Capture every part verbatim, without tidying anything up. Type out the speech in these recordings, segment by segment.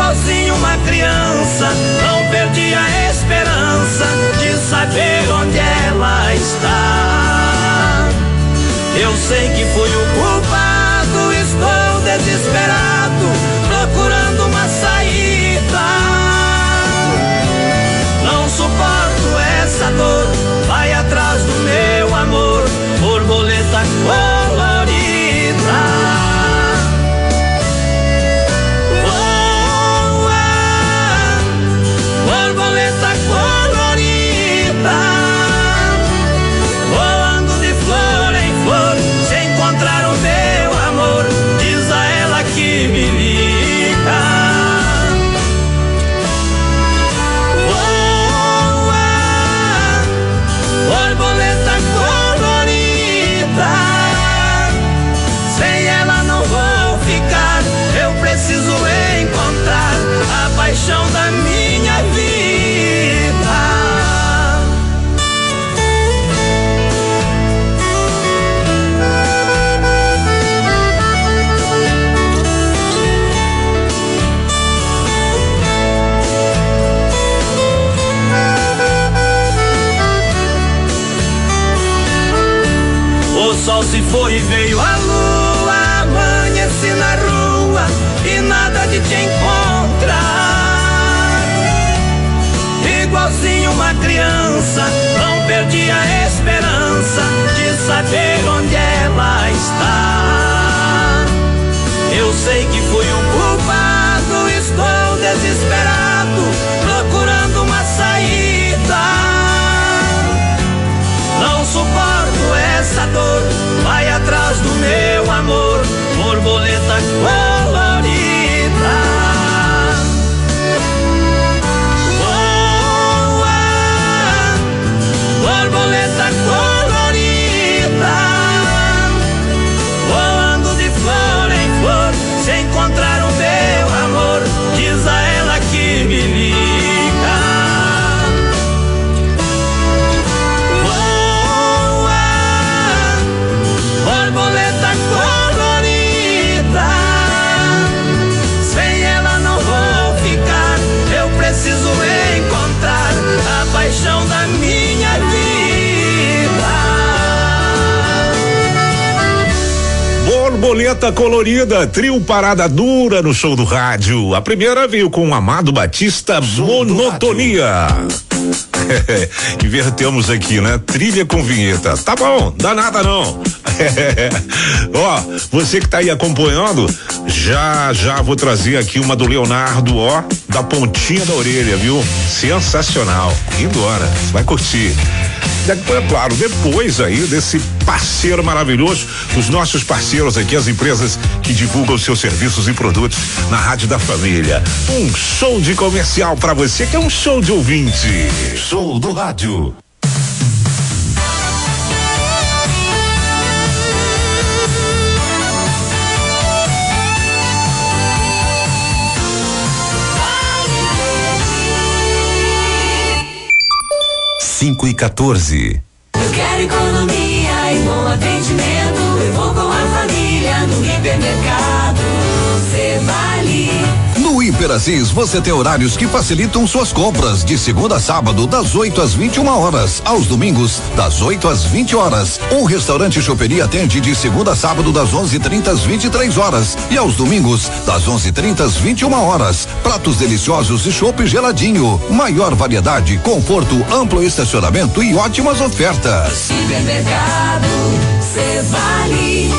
igualzinho uma criança, não perdi a esperança de saber onde ela está. Eu sei que fui o culpado, estou desesperado, procurando uma saída. Não suporto essa dor, vai atrás do meu amor, borboleta colorida. Borboleta colorida, voando de flor em flor, se encontrar o meu amor, diz a ela que me liga. Voa, borboleta colorida, sem ela não vou ficar, eu preciso encontrar a paixão da minha vida. O sol se foi e veio a lua, amanheci na rua e nada de te encontrar. Igualzinho uma criança, não perdi a esperança de saber onde ela está. Eu sei que fui o culpado, estou desesperado, procurando uma saída. Não suporto essa dor, vai atrás do meu amor, borboleta colorida. Voa, borboleta colorida, voando de flor em flor, se encontrar o meu amor, diz a ela que me liga. Borboleta colorida, sem ela não vou ficar, eu preciso encontrar a paixão da minha vida. Borboleta colorida, trio Parada Dura no show do rádio. A primeira veio com o Amado Batista, show Monotonia. Invertemos aqui, né? Trilha com vinheta. Tá bom, dá nada não. Ó, você que tá aí acompanhando, já já vou trazer aqui uma do Leonardo, ó, da pontinha da orelha, viu? Sensacional. Embora, você vai curtir. É claro, depois aí desse parceiro maravilhoso, os nossos parceiros aqui, as empresas que divulgam seus serviços e produtos na Rádio da Família. Um show de comercial pra você que é um show de ouvinte. Show do rádio. Cinco e quatorze. Eu quero economia e bom atendimento. Eu vou com a família no hipermercado Cevale. No Hiper-Assis você tem horários que facilitam suas compras, de segunda a sábado, das oito às vinte e uma horas, aos domingos, das oito às vinte horas. Um restaurante Choperia atende de segunda a sábado, das onze e trinta às vinte e três horas, e aos domingos, das onze e trinta às vinte e uma horas. Pratos deliciosos e chopp geladinho. Maior variedade, conforto, amplo estacionamento e ótimas ofertas. Supermercado Cevale.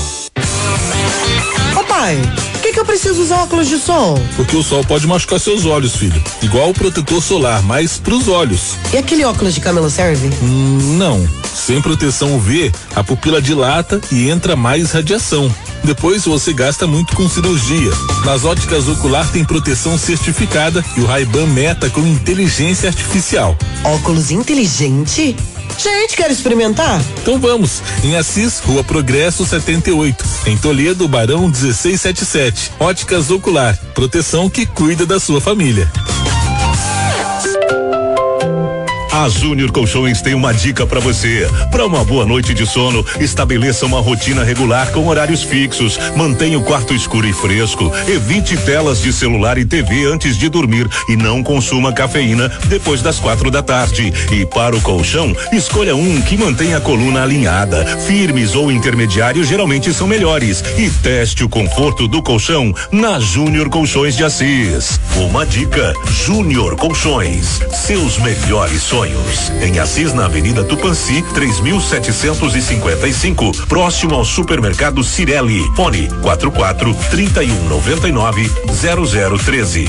Papai, por que que eu preciso usar óculos de sol? Porque o sol pode machucar seus olhos, filho. Igual o protetor solar, mas pros olhos. E aquele óculos de camelo serve? Hum, não. Sem proteção U V, a pupila dilata e entra mais radiação. Depois você gasta muito com cirurgia. Nas óticas Ocular tem proteção certificada e o Ray-Ban Meta com inteligência artificial. Óculos inteligente? Gente, quer experimentar? Então vamos, em Assis, Rua Progresso setenta e oito, em Toledo, Barão dezesseis setenta e sete. Óticas Ocular, proteção que cuida da sua família. A Júnior Colchões tem uma dica para você. Para uma boa noite de sono, estabeleça uma rotina regular com horários fixos. Mantenha o quarto escuro e fresco. Evite telas de celular e T V antes de dormir e não consuma cafeína depois das quatro da tarde. E para o colchão, escolha um que mantenha a coluna alinhada. Firmes ou intermediários geralmente são melhores. E teste o conforto do colchão na Júnior Colchões de Assis. Uma dica: Júnior Colchões. Seus melhores sonhos. Em Assis, na Avenida Tupanci, três mil setecentos e cinquenta e cinco, próximo ao supermercado Cirelli. Fone quatro quatro, trinta e um, noventa e nove, zero zero treze.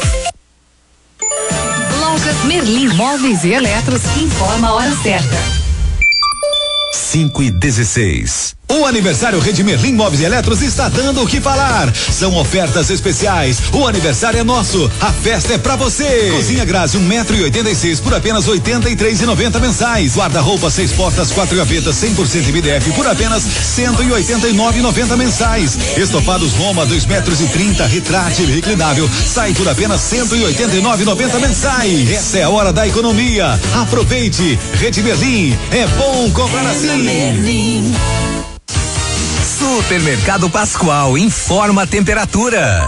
Lojas Merlin Móveis e Eletros informa a hora certa. cinco e dezesseis. O aniversário Rede Merlin Móveis e Eletros está dando o que falar. São ofertas especiais. O aniversário é nosso. A festa é pra você. Cozinha Grazi um metro e oitenta e seis por apenas oitenta e três e noventa mensais. Guarda-roupa seis portas, quatro gavetas, cem por cento M D F por apenas cento e oitenta e nove e noventa mensais. Estofados Roma dois metros e trinta, retrátil reclinável, sai por apenas cento e oitenta e nove e noventa mensais. Essa é a hora da economia. Aproveite. Rede Merlin. É bom comprar assim. Supermercado Pascoal informa a temperatura.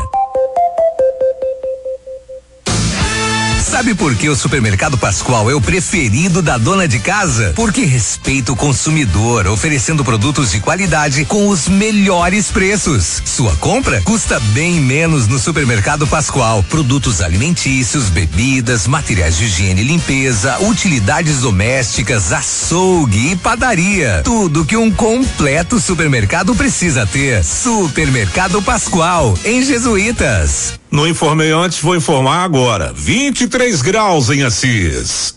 Sabe por que o Supermercado Pascoal é o preferido da dona de casa? Porque respeita o consumidor, oferecendo produtos de qualidade com os melhores preços. Sua compra custa bem menos no Supermercado Pascoal. Produtos alimentícios, bebidas, materiais de higiene e limpeza, utilidades domésticas, açougue e padaria. Tudo que um completo supermercado precisa ter. Supermercado Pascoal, em Jesuítas. Não informei antes, vou informar agora. vinte e três graus em Assis.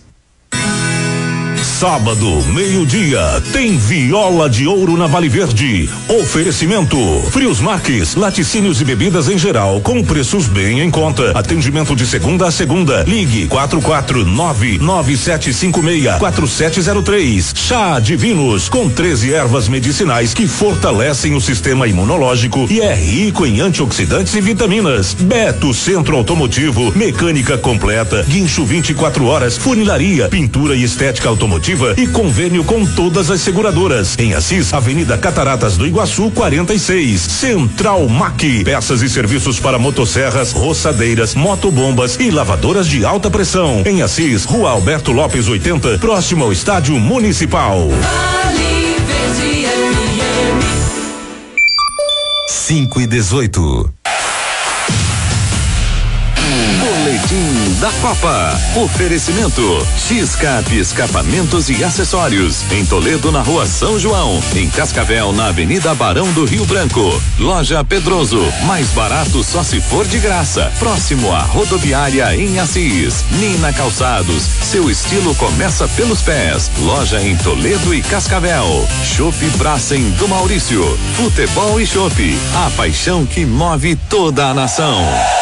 Sábado, meio-dia, tem Viola de Ouro na Vale Verde. Oferecimento: Frios Marques, laticínios e bebidas em geral, com preços bem em conta. Atendimento de segunda a segunda. Ligue quatro quatro nove, nove sete cinco seis, quatro sete zero três. Chá Divinos, com treze ervas medicinais que fortalecem o sistema imunológico e é rico em antioxidantes e vitaminas. Beto Centro Automotivo, mecânica completa, guincho vinte e quatro horas, funilaria, pintura e estética automotiva e convênio com todas as seguradoras. Em Assis, Avenida Cataratas do Iguaçu, quarenta e seis. Central Mac, peças e serviços para motosserras, roçadeiras, motobombas e lavadoras de alta pressão. Em Assis, Rua Alberto Lopes oitenta, próximo ao Estádio Municipal. cinco e dezoito. Boletim da Copa. Oferecimento: X-Cap Escapamentos e Acessórios. Em Toledo, na Rua São João. Em Cascavel, na Avenida Barão do Rio Branco. Loja Pedroso. Mais barato só se for de graça. Próximo à rodoviária em Assis. Nina Calçados. Seu estilo começa pelos pés. Loja em Toledo e Cascavel. Chopp Bracem do Maurício. Futebol e chopp. A paixão que move toda a nação.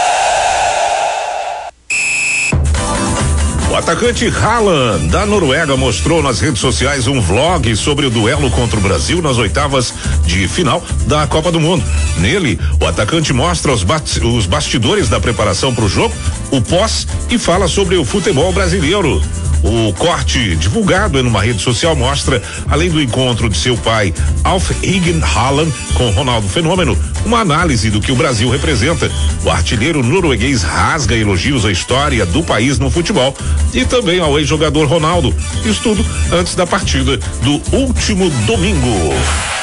O atacante Haaland, da Noruega, mostrou nas redes sociais um vlog sobre o duelo contra o Brasil nas oitavas de final da Copa do Mundo. Nele, o atacante mostra os, bat- os bastidores da preparação para o jogo, o pós e fala sobre o futebol brasileiro. O corte divulgado em uma rede social mostra, além do encontro de seu pai, Alf Higgin Haaland, com Ronaldo Fenômeno, uma análise do que o Brasil representa. O artilheiro norueguês rasga elogios à história do país no futebol e também ao ex-jogador Ronaldo. Isso tudo antes da partida do último domingo.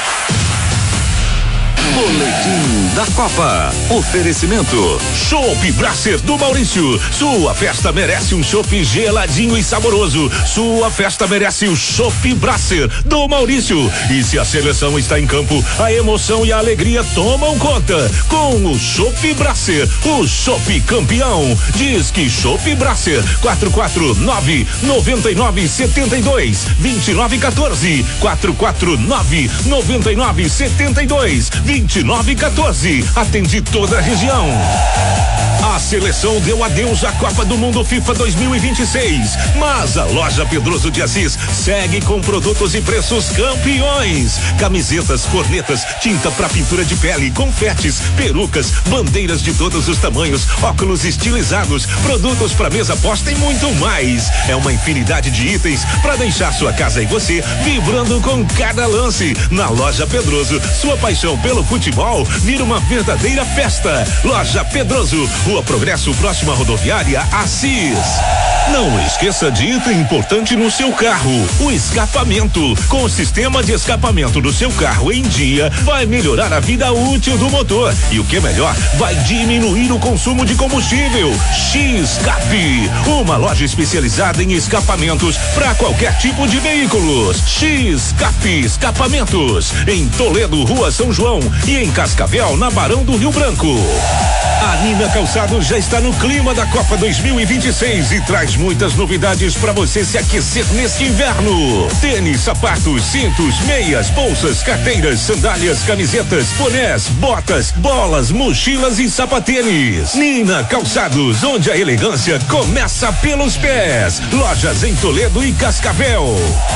Boletim da Copa. Oferecimento: Chopp Brasser do Maurício. Sua festa merece um chopp geladinho e saboroso. Sua festa merece o Chopp Brasser do Maurício. E se a seleção está em campo, a emoção e a alegria tomam conta. Com o Chopp Brasser, o chopp campeão. Diz que Chopp Brasser. quatro quatro nove, nove nove sete dois, dois nove um quatro. quatro quatro nove, nove nove sete dois, dois nove um quatro. Atende toda a região. A seleção deu adeus à Copa do Mundo FIFA dois mil e vinte e seis, mas a loja Pedroso de Assis segue com produtos e preços campeões. Camisetas, cornetas, tinta para pintura de pele, confetes, perucas, bandeiras de todos os tamanhos, óculos estilizados, produtos para mesa posta e muito mais. É uma infinidade de itens para deixar sua casa e você vibrando com cada lance. Na loja Pedroso, sua paixão pelo futebol vira uma verdadeira festa. Loja Pedroso, Rua Progresso, próxima rodoviária Assis. Não esqueça de item importante no seu carro: o escapamento. Com o sistema de escapamento do seu carro em dia, vai melhorar a vida útil do motor. E o que é melhor, vai diminuir o consumo de combustível. X-Cap, uma loja especializada em escapamentos para qualquer tipo de veículos. X-Cap Escapamentos, em Toledo, Rua São João, e em Cascavel, na Barão do Rio Branco. A Nina Calçados já está no clima da Copa dois mil e vinte e seis e traz muitas novidades para você se aquecer neste inverno. Tênis, sapatos, cintos, meias, bolsas, carteiras, sandálias, camisetas, bonés, botas, bolas, mochilas e sapatênis. Nina Calçados, onde a elegância começa pelos pés. Lojas em Toledo e Cascavel.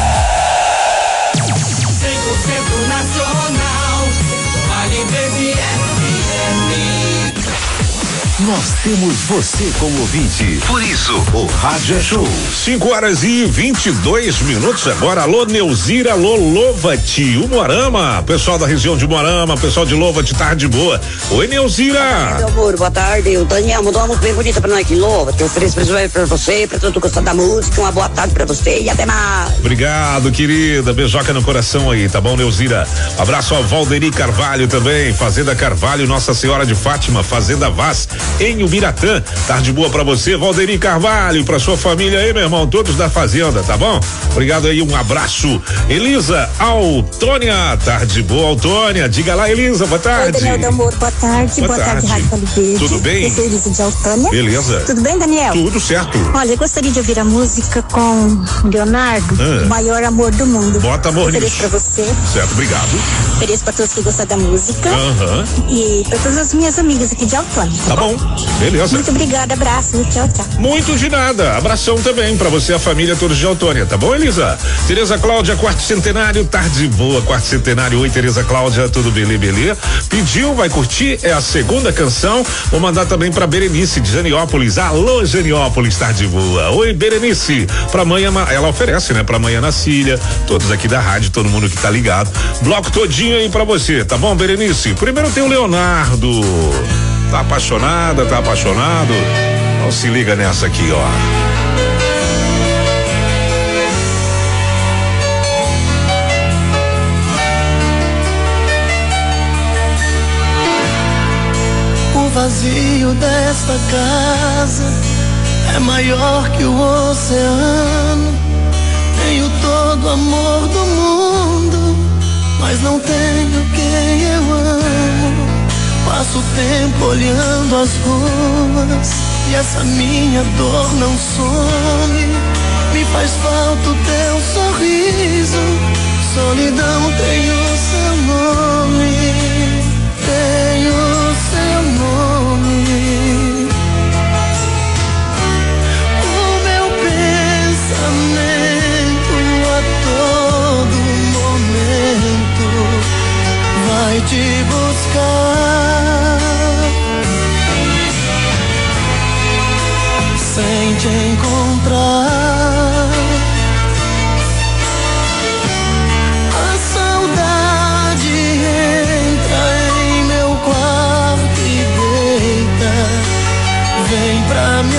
cem por cento nacional, Vale Verde F M. Nós temos você como ouvinte. Por isso, o Rádio é Show. cinco horas e vinte e dois minutos agora. Alô, Neuzira, alô, Lovat, o Moarama, pessoal da região de Moarama, pessoal de Lovat, tarde boa. Oi, Neuzira. Boa tarde, meu amor, boa tarde. O Daniel mandou uma música bem bonita pra nós aqui, Lovat. Eu ofereço pra você, pra todo mundo gostar da música. Uma boa tarde pra você e até mais. Obrigado, querida. Beijoca no coração aí, tá bom, Neuzira? Abraço ao Valderi Carvalho também, Fazenda Carvalho, Nossa Senhora de Fátima, Fazenda Vaz, em Ubiratã. Tarde boa pra você, Valderi Carvalho, pra sua família aí, meu irmão, todos da Fazenda, tá bom? Obrigado aí, um abraço. Elisa Autônia, tarde boa, Autônia. Diga lá, Elisa, boa tarde. Oi, Daniel do Amor, boa tarde. Boa, boa tarde, tarde. Rádio Vale Verde. Tudo bem? Eu sou Elisa de Autônia. Beleza. Tudo bem, Daniel? Tudo certo. Olha, eu gostaria de ouvir a música com Leonardo, Ah. O Maior Amor do Mundo. Bota amor Ofereço nisso. pra você. Certo, obrigado. Ofereço pra todos que gostam da música. Aham. E pra todas as minhas amigas aqui de Autônia. Tá bom, beleza. Muito obrigada, abraço. Tchau, tchau. Muito de nada. Abração também pra você, a família todos de Autônia, tá bom, Elisa? Tereza Cláudia, quarto centenário, tarde boa, quarto centenário. Oi, Tereza Cláudia, tudo belê, belê? Pediu, vai curtir, é a segunda canção. Vou mandar também pra Berenice de Janiópolis. Alô, Janiópolis, tarde boa. Oi, Berenice. Pra amanhã, ela oferece, né? Pra amanhã na Cília, todos aqui da rádio, todo mundo que tá ligado. Bloco todinho aí pra você, tá bom, Berenice? Primeiro tem o Leonardo. Tá apaixonada, tá apaixonado? Então se liga nessa aqui, ó. O vazio desta casa é maior que o oceano. Tenho todo o amor do mundo, mas não tenho quem eu amo. Passo o tempo olhando as ruas e essa minha dor não some. Me faz falta o teu sorriso, solidão tem o seu nome, tem o seu nome. O meu pensamento a todo momento vai te buscar, sem te encontrar. A saudade entra em meu quarto e deita, vem pra me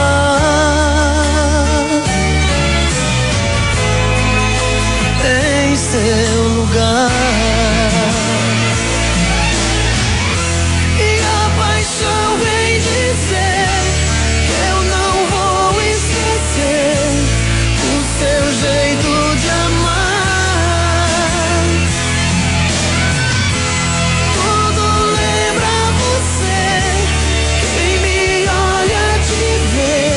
amar em seu lugar. Ver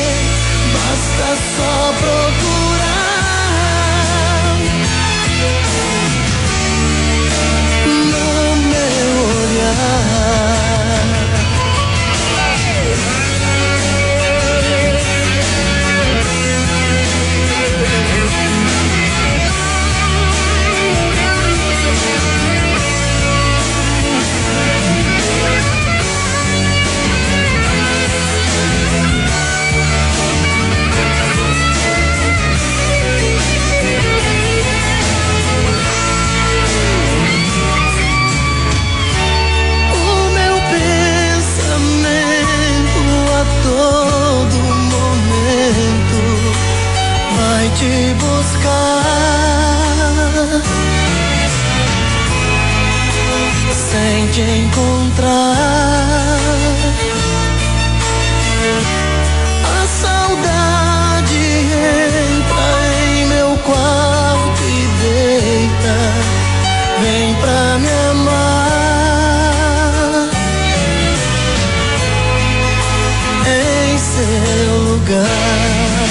lugar.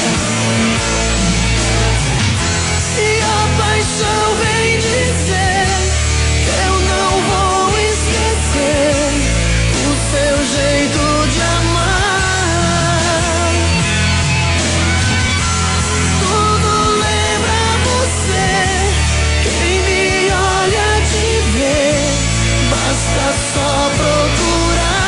E a paixão vem dizer que eu não vou esquecer o seu jeito de amar. Tudo lembra você, quem me olha te vê, basta só procurar.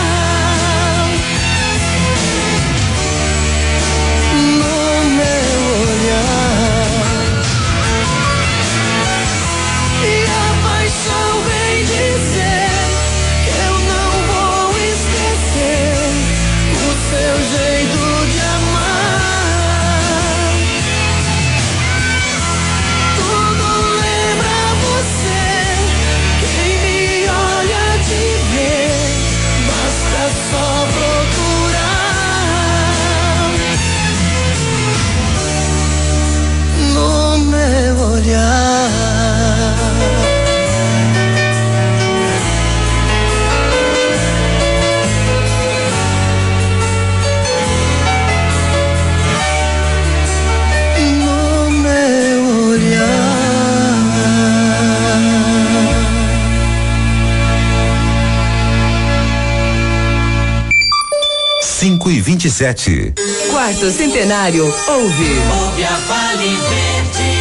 cinco e vinte e sete. Quarto centenário, ouve. Ouve a Vale Verde.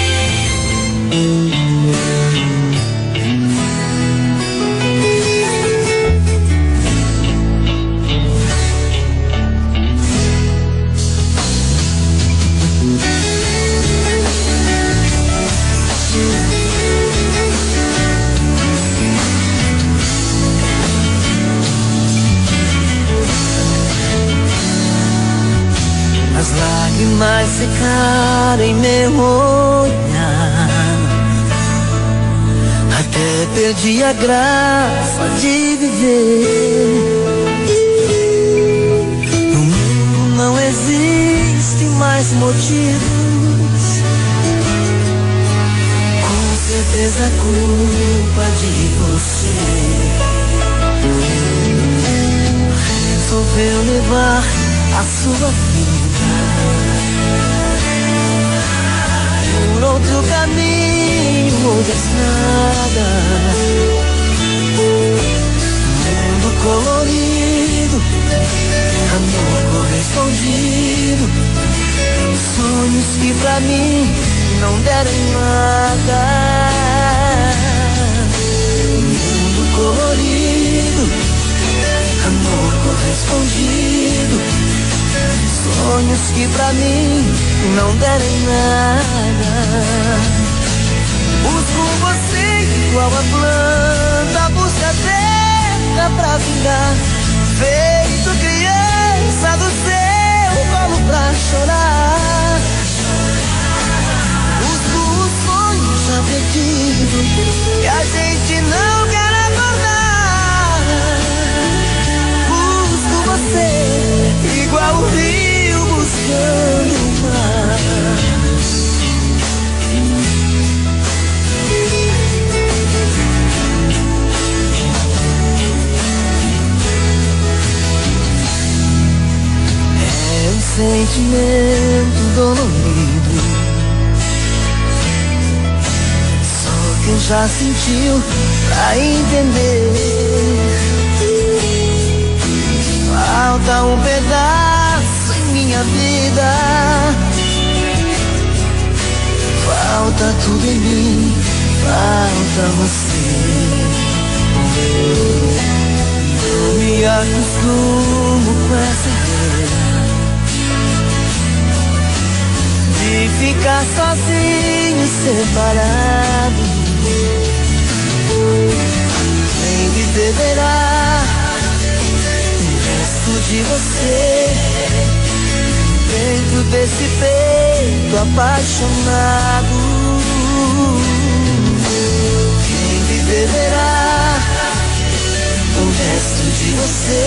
As lágrimas secaram em meu olhar, até perdi a graça de viver. No mundo não existem mais motivos, com certeza a culpa de você. Resolveu levar a sua vida por outro caminho, outra estrada. Mundo colorido, amor correspondido, sonhos que pra mim não deram nada. Mundo colorido, amor correspondido, sonhos que pra mim não deram nada. Busco você igual a planta, busca terra pra vingar, feito criança do seu colo pra chorar. Busco o sonho já perdido que a gente não quer acordar. Busco você igual o rio buscando o mar. É um sentimento dolorido, só quem já sentiu pra entender. Falta um pedaço em minha vida, falta tudo em mim, falta você. Não me acostumo com essa ideia de ficar sozinho, separado. Nem me deverá de você dentro desse peito apaixonado. Quem viverá o resto de você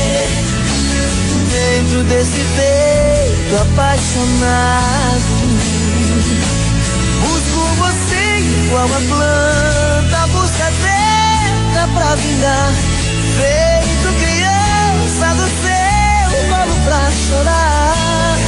dentro desse peito apaixonado? Busco você igual a planta, busca terra pra vingar, feito criança do seu colo pra chorar.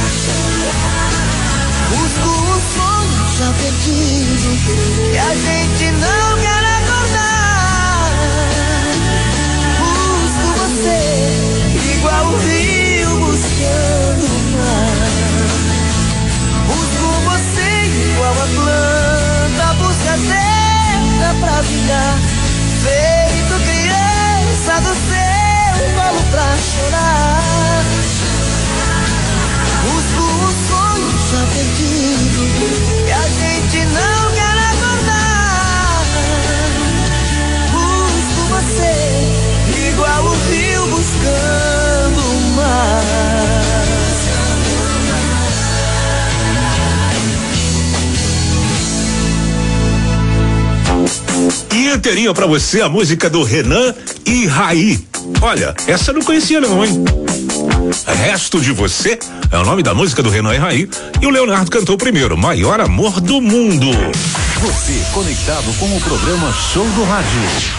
inteirinha pra você a música do Renan e Raí. Olha, essa eu não conhecia não, hein? Resto de Você é o nome da música do Renan e Raí, e o Leonardo cantou primeiro, Maior Amor do Mundo. Você conectado com o programa Show do Rádio.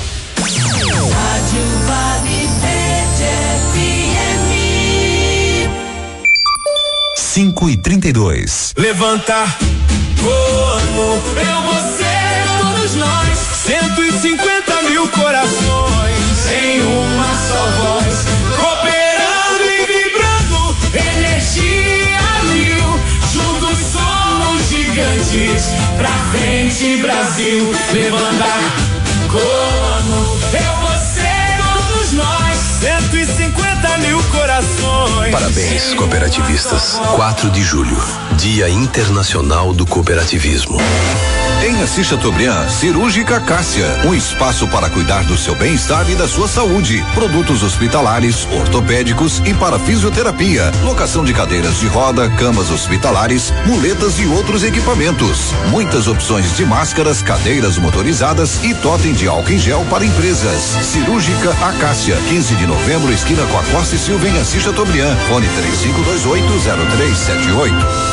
Rádio Vibe F M. cinco e trinta e dois. Levanta, corpo, eu, você, todos nós. cento e cinquenta mil corações em uma só voz, cooperando e vibrando, energia mil. Juntos somos gigantes, pra frente Brasil. Levanta, corpo, eu, você, todos nós. cento e cinquenta mil corações. Parabéns, cooperativistas. quatro de julho, Dia Internacional do Cooperativismo. Em Assis Chateaubriand, Cirúrgica Cássia, um espaço para cuidar do seu bem-estar e da sua saúde. Produtos hospitalares, ortopédicos e para fisioterapia. Locação de cadeiras de roda, camas hospitalares, muletas e outros equipamentos. Muitas opções de máscaras, cadeiras motorizadas e totem de álcool em gel para empresas. Cirúrgica Acácia, quinze de novembro, esquina com a Costa e Silva, em Assis Chateaubriand. Fone três cinco dois oito zero três sete oito.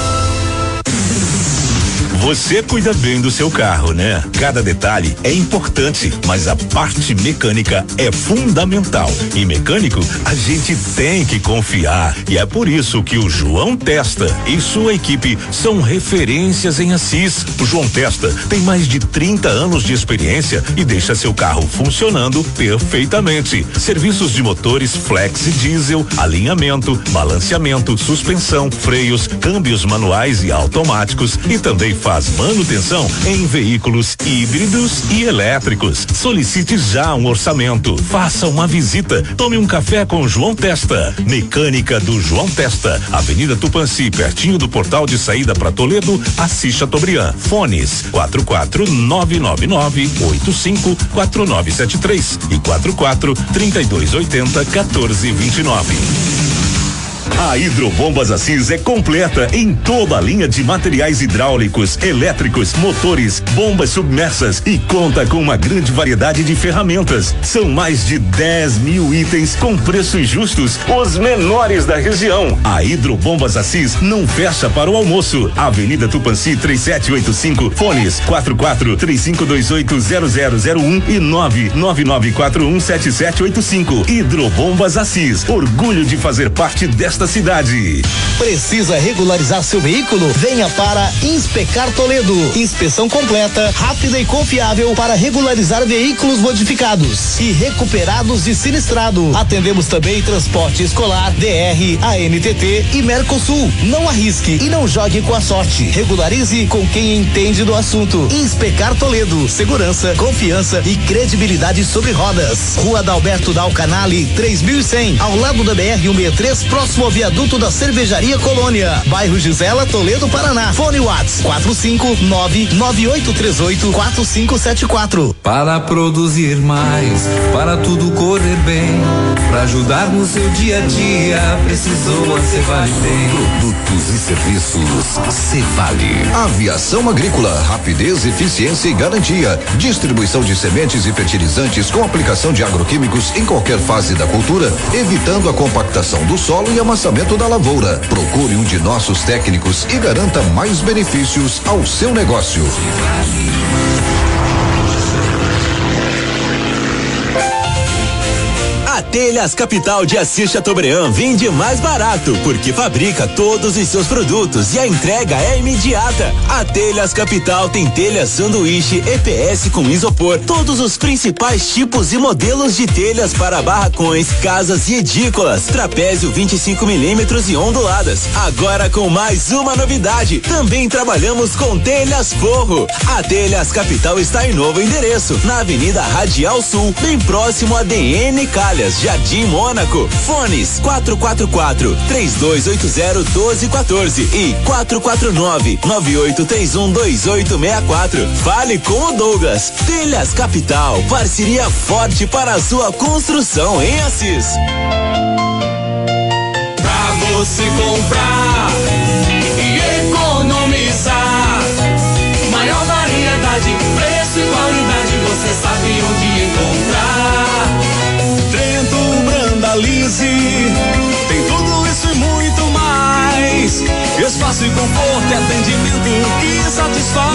Você cuida bem do seu carro, né? Cada detalhe é importante, mas a parte mecânica é fundamental. E mecânico, a gente tem que confiar. E é por isso que o João Testa e sua equipe são referências em Assis. O João Testa tem mais de trinta anos de experiência e deixa seu carro funcionando perfeitamente. Serviços de motores flex e diesel, alinhamento, balanceamento, suspensão, freios, câmbios manuais e automáticos, e também faz Faz manutenção em veículos híbridos e elétricos. Solicite já um orçamento. Faça uma visita. Tome um café com João Testa. Mecânica do João Testa. Avenida Tupanci, pertinho do portal de saída para Toledo, Assis Chateaubriand. Fones quatro quatro nove nove nove oito cinco quatro nove sete três e quatro quatro trinta e dois oitenta quatorze vinte e nove. A Hidrobombas Assis é completa em toda a linha de materiais hidráulicos, elétricos, motores, bombas submersas e conta com uma grande variedade de ferramentas. São mais de dez mil itens com preços justos, os menores da região. A Hidrobombas Assis não fecha para o almoço. Avenida Tupanci três sete oito cinco, fones quatro quatro três cinco dois oito zero zero zero um e nove nove nove quatro um sete sete oito cinco. Hidrobombas Assis, orgulho de fazer parte desta cidade. Precisa regularizar seu veículo? Venha para Inspecar Toledo. Inspeção completa, rápida e confiável para regularizar veículos modificados e recuperados de sinistrado. Atendemos também transporte escolar, D R, A N T T e Mercosul. Não arrisque e não jogue com a sorte. Regularize com quem entende do assunto. Inspecar Toledo. Segurança, confiança e credibilidade sobre rodas. Rua Dalberto Dal Canale, três mil e cem, ao lado da B R cento e sessenta e três, próximo ao viaduto da Cervejaria Colônia, bairro Gisela, Toledo, Paraná. Fone Whats quatro cinco nove nove oito três oito quatro cinco sete quatro. Para produzir mais, para tudo correr bem, para ajudar no seu dia a dia, precisou a Cevale tem. Produtos e serviços Cevale. Aviação agrícola, rapidez, eficiência e garantia. Distribuição de sementes e fertilizantes com aplicação de agroquímicos em qualquer fase da cultura, evitando a compactação do solo e amassamento da lavoura. Procure um de nossos técnicos e garanta mais benefícios ao seu negócio. A Telhas Capital de Assis Chateaubriand vende mais barato, porque fabrica todos os seus produtos e a entrega é imediata. A Telhas Capital tem telhas sanduíche E P S com isopor, todos os principais tipos e modelos de telhas para barracões, casas e edícolas, trapézio vinte e cinco milímetros e onduladas. Agora com mais uma novidade, também trabalhamos com telhas forro. A Telhas Capital está em novo endereço, na Avenida Radial Sul, bem próximo a D N Calhas, Jardim Mônaco. Fones quatro quatro quatro, três dois oito zero, um dois um quatro e quatro quatro nove, nove oito três um, dois oito seis quatro. Fale com o Douglas. Telhas Capital, parceria forte para a sua construção em Assis. Pra você comprar e economizar, maior variedade, preço e qualidade, você sabe satisfaz.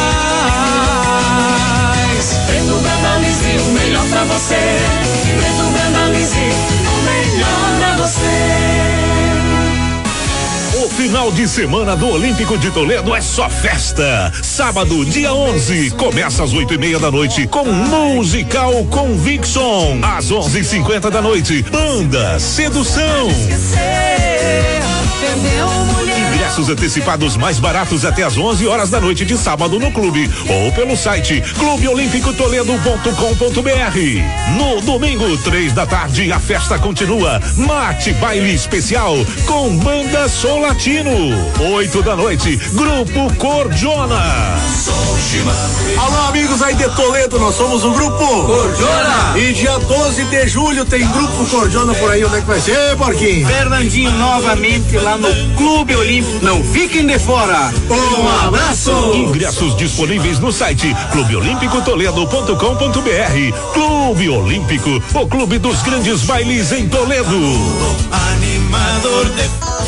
Preto Brandalize, o melhor pra você. Preto Brandalize, o melhor pra você. O final de semana do Olímpico de Toledo é só festa. Sábado, dia onze, começa às oito e meia da noite com Musical Conviction. Às onze e cinquenta da noite, Banda Sedução. Ingressos antecipados mais baratos até às onze horas da noite de sábado no clube ou pelo site clube olímpico toledo ponto com ponto br. No domingo, três da tarde, a festa continua. Mate baile especial com Banda Som Latino. Oito da noite, Grupo Cordiona. Alô, amigos aí de Toledo, nós somos o Grupo Cordiona. E dia doze de julho tem Grupo Cordiona por aí. Onde é que vai ser, Porquinho? Fernandinho, novamente lá no Clube Olímpico. Não fiquem de fora. Um abraço. Ingressos disponíveis no site clube olímpico toledo ponto com ponto br. Clube Olímpico, o clube dos grandes bailes em Toledo. Animador de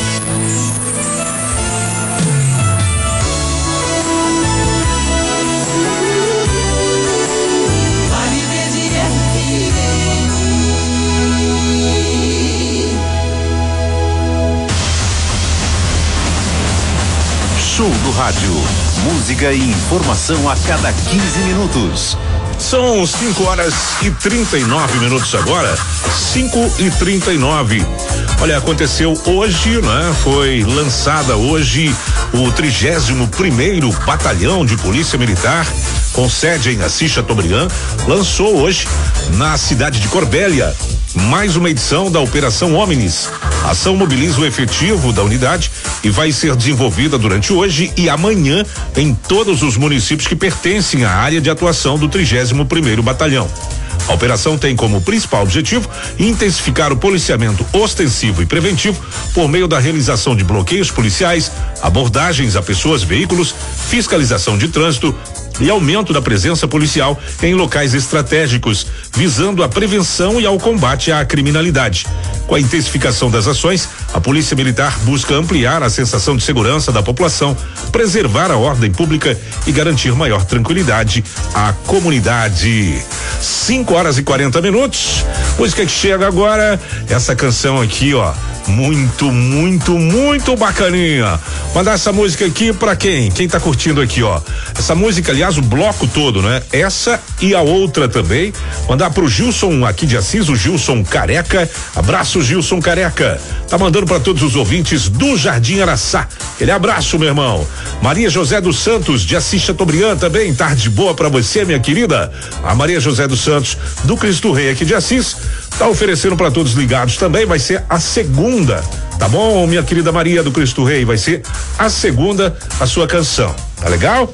Show do rádio. Música e informação a cada quinze minutos. São cinco horas e trinta e nove minutos agora. cinco e trinta e nove. Olha, aconteceu hoje, né? Foi lançada hoje o trigésimo primeiro Batalhão de Polícia Militar, com sede em Assis Chateaubriand, lançou hoje na cidade de Corbélia mais uma edição da Operação Omnis. A ação mobiliza o efetivo da unidade e vai ser desenvolvida durante hoje e amanhã em todos os municípios que pertencem à área de atuação do trigésimo primeiro Batalhão. A operação tem como principal objetivo intensificar o policiamento ostensivo e preventivo por meio da realização de bloqueios policiais, abordagens a pessoas, veículos, fiscalização de trânsito e aumento da presença policial em locais estratégicos, visando a prevenção e ao combate à criminalidade. Com a intensificação das ações, a Polícia Militar busca ampliar a sensação de segurança da população, preservar a ordem pública e garantir maior tranquilidade à comunidade. cinco horas e quarenta minutos. Música que chega agora, essa canção aqui, ó, muito, muito, muito bacaninha. Mandar essa música aqui pra quem? Quem tá curtindo aqui, ó. Essa música, aliás, o bloco todo, né? Essa e a outra também. Mandar pro Gilson aqui de Assis, o Gilson Careca. Abraço, Gilson Careca. Tá mandando pra todos os ouvintes do Jardim Araçá. Aquele abraço, meu irmão. Maria José dos Santos de Assis Chateaubriand também. Tarde boa pra você, minha querida. A Maria José dos Santos do Cristo Rei aqui de Assis tá oferecendo pra todos ligados também. Vai ser a segunda, tá bom, minha querida Maria do Cristo Rei? Vai ser a segunda a sua canção, tá legal?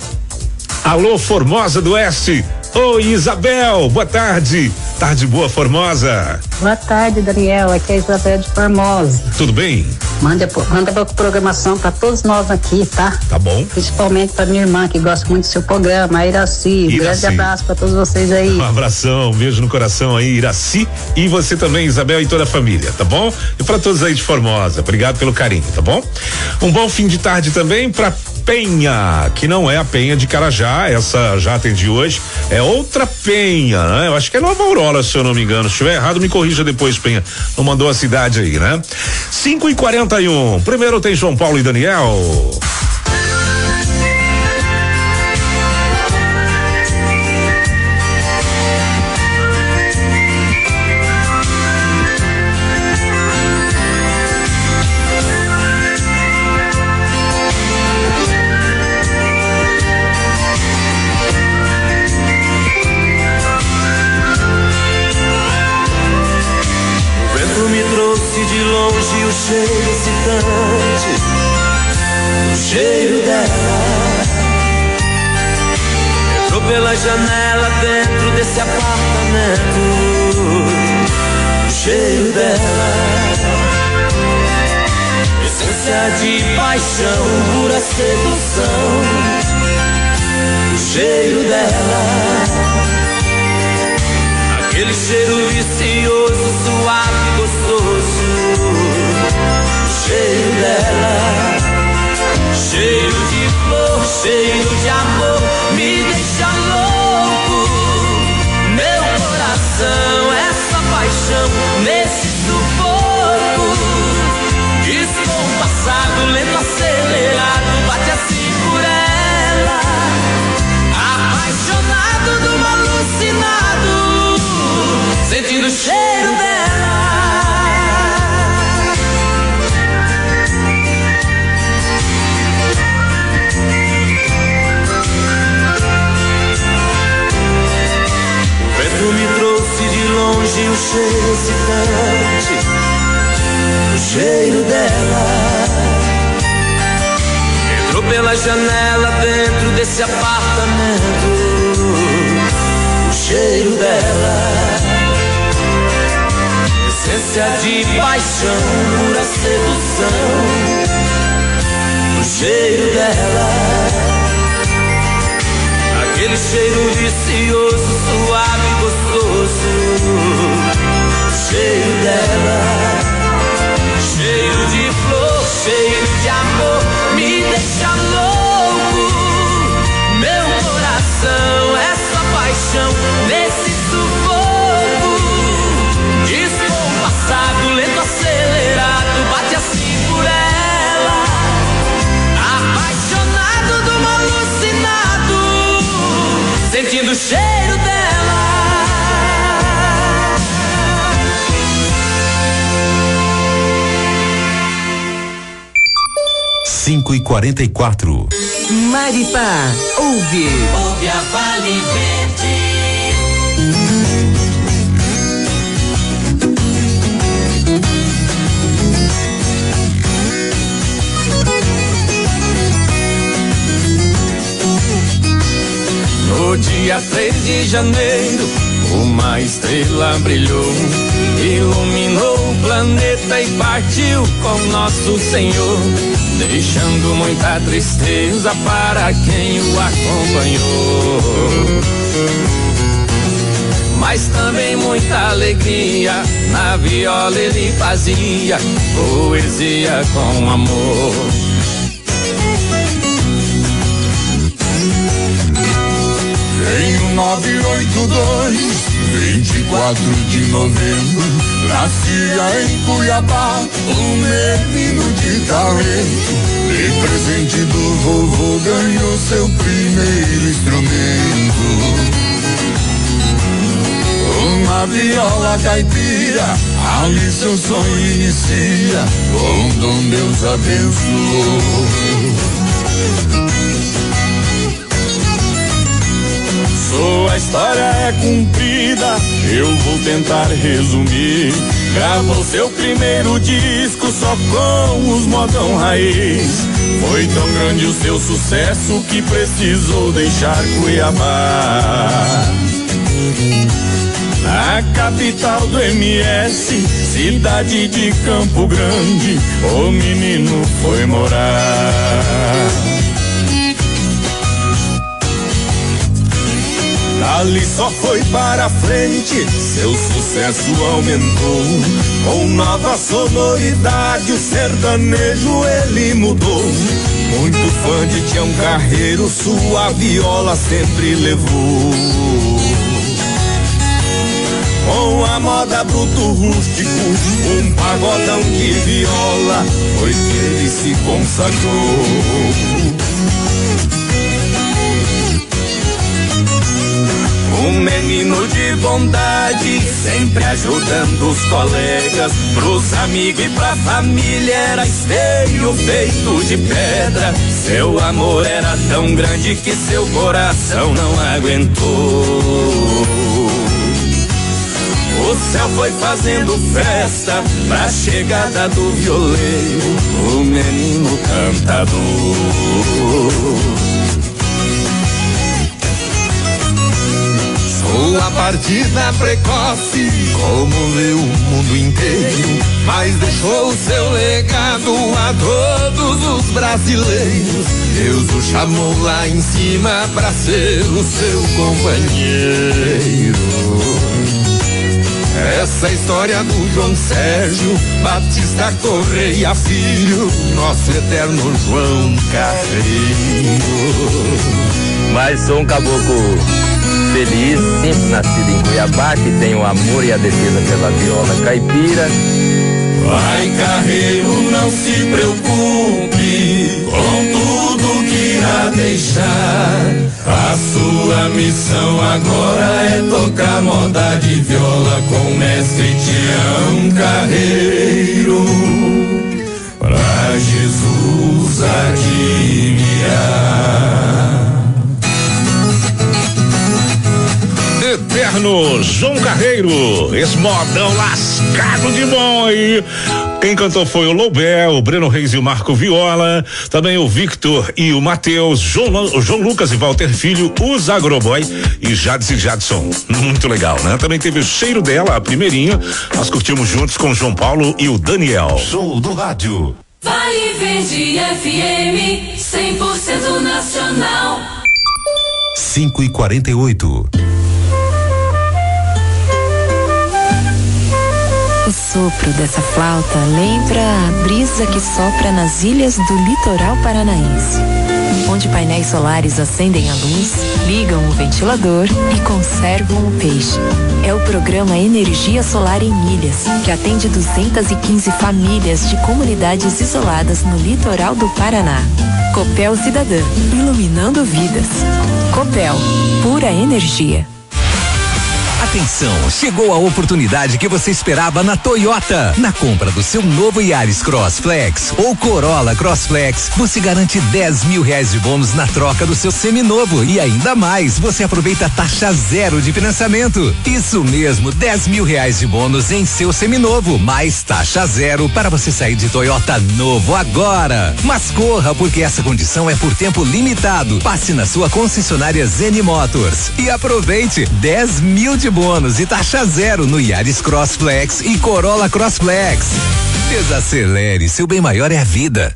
Alô, Formosa do Oeste. Oi, Isabel, boa tarde. Tarde boa, Formosa. Boa tarde, Daniel. Aqui é a Isabel de Formosa. Tudo bem? Manda, manda a programação para todos nós aqui, tá? Tá bom. Principalmente para minha irmã, que gosta muito do seu programa, a Iraci. Iraci. Um grande abraço para todos vocês aí. Um abração, um beijo no coração aí, Iraci. E você também, Isabel, e toda a família, tá bom? E para todos aí de Formosa, obrigado pelo carinho, tá bom? Um bom fim de tarde também para Penha, que não é a Penha de Carajá, essa já atendi hoje, é outra Penha, né? Eu acho que é Nova Aurora, se eu não me engano. Se estiver errado, me corrija depois, Penha. Não mandou a cidade aí, né? cinco e quarenta e um. Primeiro tem João Paulo e Daniel. O cheiro excitante, o cheiro dela entrou pela janela dentro desse apartamento. O cheiro dela, essência de paixão, pura sedução. O cheiro dela, aquele cheiro vicioso, suave, gostoso. Cheiro dela, cheiro de flor, cheiro pela janela dentro desse apartamento. O cheiro dela, essência de paixão, pura sedução. O cheiro dela, aquele cheiro vicioso, suave e gostoso. O cheiro dela, cheiro de flor, cheiro de amor, me deixa louco. Meu coração, essa paixão, nesse sufoco, descompassado, lento, acelerado, bate assim por ela. Apaixonado, do mal alucinado, sentindo o cheiro dela. cinco e quarenta e quatro. Maripá, ouve. Ouve a Vale Verde. No dia três de janeiro, uma estrela brilhou, iluminou o planeta e partiu com nosso Senhor, deixando muita tristeza para quem o acompanhou, mas também muita alegria. Na viola ele fazia poesia com amor. Em nove oito dois, vinte e quatro de novembro, nascia em Cuiabá um menino de talento. De presente do vovô ganhou seu primeiro instrumento, uma viola caipira. Ali seu sonho inicia, com dom Deus abençoou. Sua história é cumprida, eu vou tentar resumir. Gravou seu primeiro disco só com os modão raiz. Foi tão grande o seu sucesso que precisou deixar Cuiabá. Na capital do M S, cidade de Campo Grande, o menino foi morar. Ali só foi para frente, seu sucesso aumentou. Com nova sonoridade, o sertanejo ele mudou. Muito fã de Tião Carreiro, sua viola sempre levou. Com a moda bruto rústico, um pagodão de viola, foi que ele se consagrou. Um menino de bondade, sempre ajudando os colegas. Pros amigos e pra família era esteio feito de pedra. Seu amor era tão grande que seu coração não aguentou. O céu foi fazendo festa pra chegada do violeiro, o menino cantador. Sua partida precoce comoveu o mundo inteiro, mas deixou o seu legado a todos os brasileiros. Deus o chamou lá em cima pra ser o seu companheiro. Essa história do João Sérgio Batista Correia Filho, nosso eterno João Carreiro. Mas sou um caboclo feliz, sempre nascido em Cuiabá, que tem o amor e a defesa pela viola caipira. Vai, Carreiro, não se preocupe com tudo que irá deixar. A sua missão agora é tocar moda de viola com o mestre Tião Carreiro, pra Jesus admirar. Eterno João Carreiro, esse modão lascado de bom aí. Quem cantou foi o Loubel, o Breno Reis e o Marco Viola, também o Victor e o Matheus, João, o João Lucas e Walter Filho, os Agroboy e Jades e Jadson. Muito legal, né? Também teve o Cheiro Dela, a primeirinha, nós curtimos juntos com o João Paulo e o Daniel. Show do rádio. Vale Verde F M, cem por cento nacional. cinco e quarenta e oito. O sopro dessa flauta lembra a brisa que sopra nas ilhas do litoral paranaense, onde painéis solares acendem a luz, ligam o ventilador e conservam o peixe. É o programa Energia Solar em Ilhas, que atende duzentas e quinze famílias de comunidades isoladas no litoral do Paraná. Copel Cidadã, iluminando vidas. Copel, pura energia. Atenção, chegou a oportunidade que você esperava na Toyota. Na compra do seu novo Yaris Cross Flex ou Corolla Cross Flex, você garante dez mil reais de bônus na troca do seu seminovo e ainda mais, você aproveita a taxa zero de financiamento. Isso mesmo, dez mil reais de bônus em seu seminovo, mais taxa zero para você sair de Toyota novo agora. Mas corra, porque essa condição é por tempo limitado. Passe na sua concessionária Zeni Motors e aproveite dez mil de bônus e taxa zero no Yaris Cross Flex e Corolla Cross Flex. Desacelere, seu bem maior é a vida.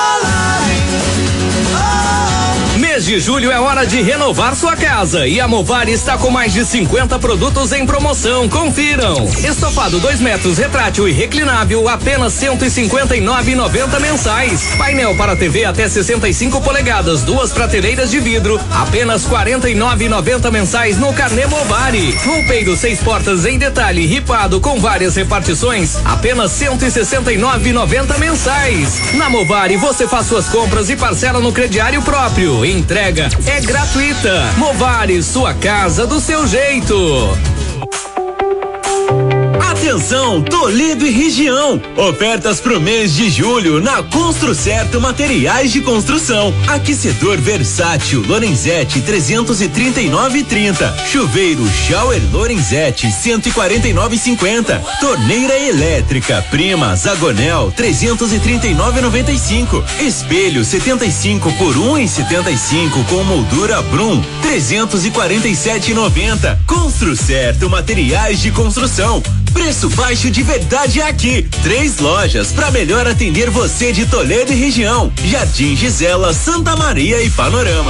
Mês de julho é hora de renovar sua casa e a Movari está com mais de cinquenta produtos em promoção. Confiram. Estofado dois metros retrátil e reclinável, apenas cento e cinquenta e nove reais e noventa mensais. Painel para T V até sessenta e cinco polegadas, duas prateleiras de vidro, apenas quarenta e nove reais e noventa mensais no Carnê Movari. Roupeiro seis portas em detalhe ripado com várias repartições, apenas cento e sessenta e nove reais e noventa mensais. Na Movari você faz suas compras e parcela no crediário próprio. Entrega é gratuita. Movari, sua casa do seu jeito. Atenção, Toledo e região. Ofertas pro mês de julho na Construcerto Materiais de Construção. Aquecedor versátil Lorenzetti trezentos e trinta e nove e trinta. Chuveiro Shower Lorenzetti cento e quarenta e nove e cinquenta. Torneira elétrica Prima Zagonel trezentos e trinta e nove e noventa e cinco. Espelho setenta e cinco por um e setenta e cinco com moldura Brum trezentos e quarenta e sete e noventa. Construcerto Materiais de Construção. Preço baixo de verdade aqui. Três lojas para melhor atender você de Toledo e região. Jardim Gisela, Santa Maria e Panorama.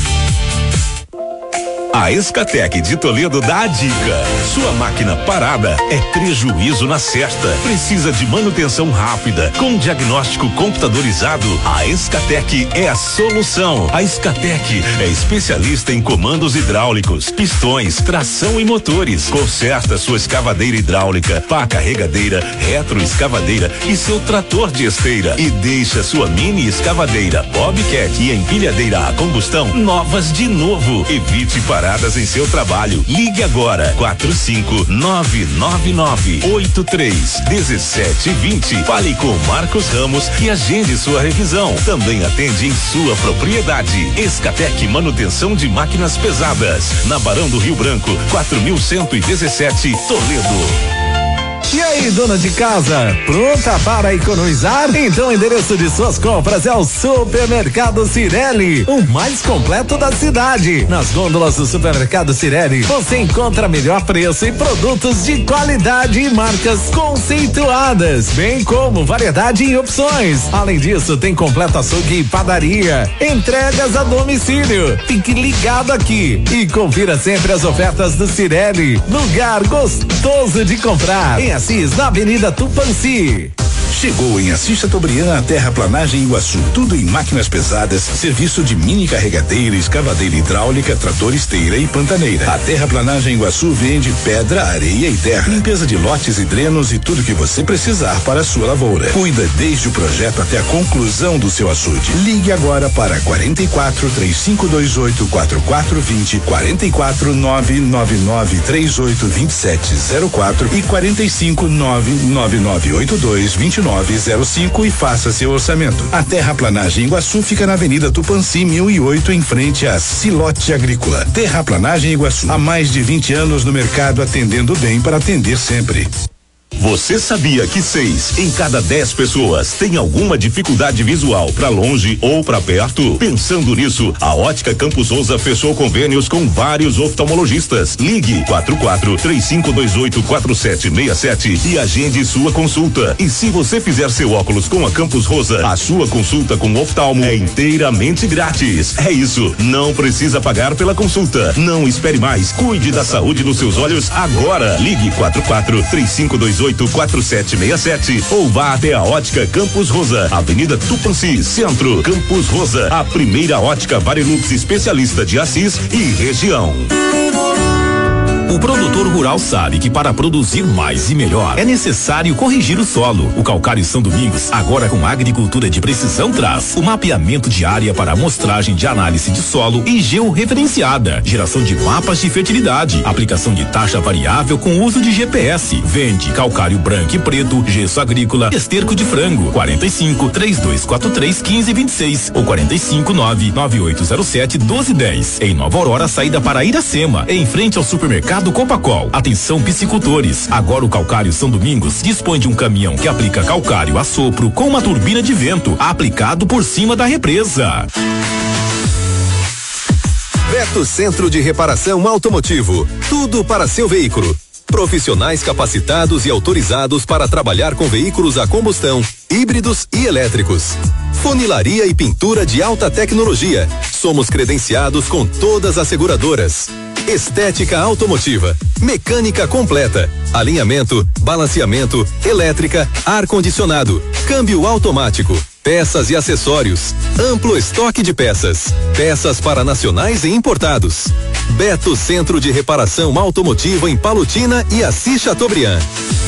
A Escatec de Toledo dá a dica. Sua máquina parada é prejuízo na certa. Precisa de manutenção rápida com diagnóstico computadorizado. A Escatec é a solução. A Escatec é especialista em comandos hidráulicos, pistões, tração e motores. Conserta sua escavadeira hidráulica, pá carregadeira, retroescavadeira e seu trator de esteira. E deixa sua mini escavadeira, bobcat e empilhadeira a combustão novas de novo. Evite parar em seu trabalho. Ligue agora quatro cinco nove nove nove oito três um sete dois zero. Fale com Marcos Ramos e agende sua revisão. Também atende em sua propriedade. Escatec Manutenção de Máquinas Pesadas, na Barão do Rio Branco, quatro mil cento e dezessete, Toledo. E aí, dona de casa, pronta para economizar? Então o endereço de suas compras é o Supermercado Cirelli, o mais completo da cidade. Nas gôndolas do Supermercado Cirelli, você encontra melhor preço e produtos de qualidade e marcas conceituadas, bem como variedade e opções. Além disso, tem completo açougue e padaria, entregas a domicílio. Fique ligado aqui e confira sempre as ofertas do Cirelli, lugar gostoso de comprar. Em Assis, na Avenida Tupanci. Chegou em Assis Chateaubriand a Terraplanagem Iguaçu. Tudo em máquinas pesadas, serviço de mini carregadeira, escavadeira hidráulica, trator esteira e pantaneira. A Terraplanagem Iguaçu vende pedra, areia e terra, limpeza de lotes e drenos e tudo que você precisar para a sua lavoura. Cuida desde o projeto até a conclusão do seu açude. Ligue agora para quarenta e quatro, três cinco dois oito, quatro quatro dois zero, quarenta e quatro, nove nove nove, três oito dois sete zero quatro e quarenta e cinco, nove nove nove oito dois, vinte e nove zero cinco e faça seu orçamento. A Terraplanagem Iguaçu fica na Avenida Tupanci mil e oito, em frente a Silote Agrícola. Terraplanagem Iguaçu, há mais de vinte anos no mercado, atendendo bem para atender sempre. Você sabia que seis em cada dez pessoas tem alguma dificuldade visual para longe ou para perto? Pensando nisso, a Ótica Campos Rosa fechou convênios com vários oftalmologistas. Ligue quatro quatro três cinco dois oito quatro sete seis sete e agende sua consulta. E se você fizer seu óculos com a Campos Rosa, a sua consulta com oftalmo é inteiramente grátis. É isso, não precisa pagar pela consulta. Não espere mais, cuide da saúde dos seus olhos agora. Ligue quatro quatro três cinco dois oito quatro sete seis sete ou vá até a Ótica Campos Rosa, Avenida Tupãssi, Centro. Campos Rosa, a primeira ótica Varilux especialista de Assis e região. O produtor rural sabe que para produzir mais e melhor é necessário corrigir o solo. O Calcário São Domingos, agora com agricultura de precisão, traz o mapeamento de área para amostragem de análise de solo e georreferenciada, geração de mapas de fertilidade, aplicação de taxa variável com uso de G P S. Vende calcário branco e preto, gesso agrícola, esterco de frango. quarenta e cinco, três dois quatro três, quinze vinte e seis ou quarenta e cinco, nove nove oito zero sete, doze dez. Em Nova Aurora, saída para Iracema, em frente ao supermercado do Copacol. Atenção piscicultores, agora o Calcário São Domingos dispõe de um caminhão que aplica calcário a sopro com uma turbina de vento aplicado por cima da represa. Beto Centro de Reparação Automotivo, tudo para seu veículo. Profissionais capacitados e autorizados para trabalhar com veículos a combustão, híbridos e elétricos. Funilaria e pintura de alta tecnologia. Somos credenciados com todas as seguradoras. Estética automotiva, mecânica completa, alinhamento, balanceamento, elétrica, ar-condicionado, câmbio automático, peças e acessórios, amplo estoque de peças, peças para nacionais e importados. Beto Centro de Reparação Automotiva em Palotina e Assis Chateaubriand.